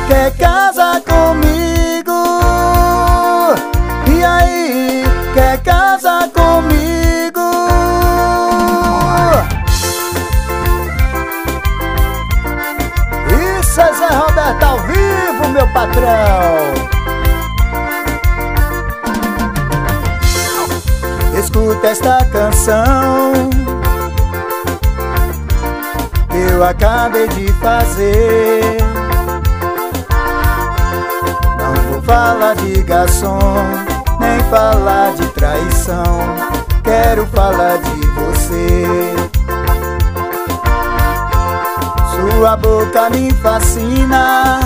quer casar comigo? E aí, quer casar comigo? Isso é Zé Roberto ao vivo, meu patrão. Escuta esta canção que eu acabei de fazer. Não vou falar de garçom, nem falar de traição. Quero falar de você. Sua boca me fascina,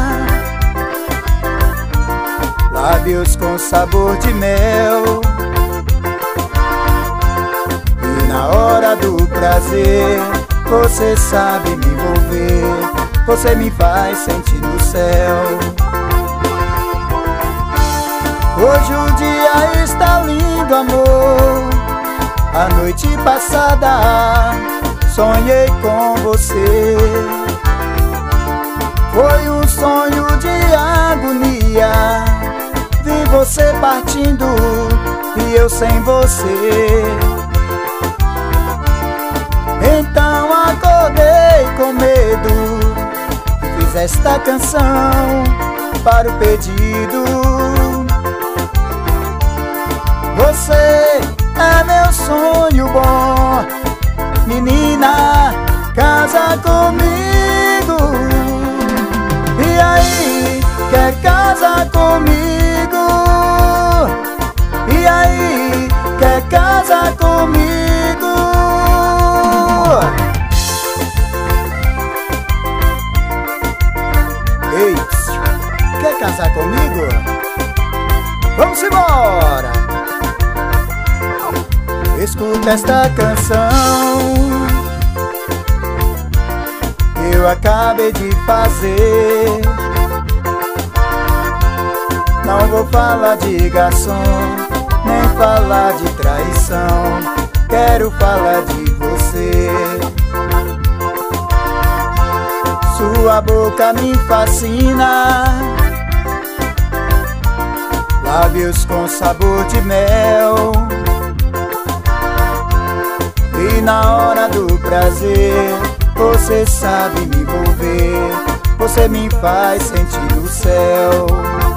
lábios com sabor de mel. Na hora do prazer, você sabe me envolver. Você me faz sentir no céu. Hoje o dia está lindo, amor. A noite passada sonhei com você. Foi um sonho de agonia. Vi você partindo e eu sem você. Então acordei com medo e fiz esta canção para o pedido. Você é meu sonho bom, menina, casa comigo. E aí, quer casar comigo? E aí, quer casar comigo? Ei, quer casar comigo? Vamos embora! Escuta esta canção que eu acabei de fazer. Não vou falar de garçom, nem falar de traição. Quero falar de você. Sua boca me fascina, lábios com sabor de mel. E na hora do prazer, você sabe me envolver. Você me faz sentir no céu.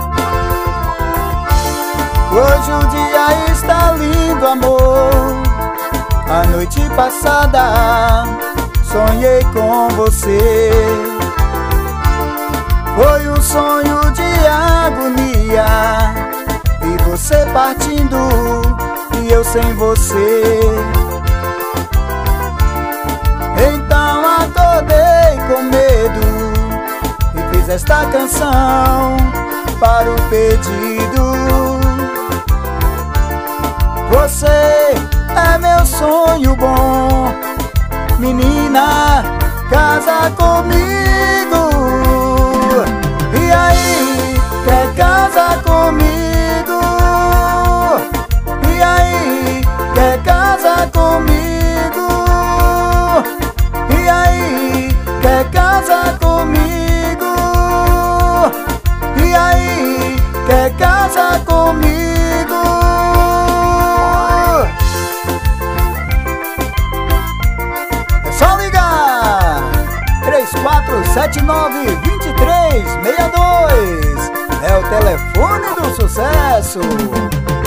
Hoje o dia está lindo, amor. A noite passada sonhei com você. Foi um sonho de agonia. Vi você partindo e eu sem você. Então acordei com medo e fiz esta canção para o pedido. Você é meu sonho bom, menina, casa comigo. E aí, quer casar comigo? E aí, quer casar comigo? E aí, quer casar comigo? E aí, quer casar comigo? É só ligar 3479-2362. É o telefone do sucesso.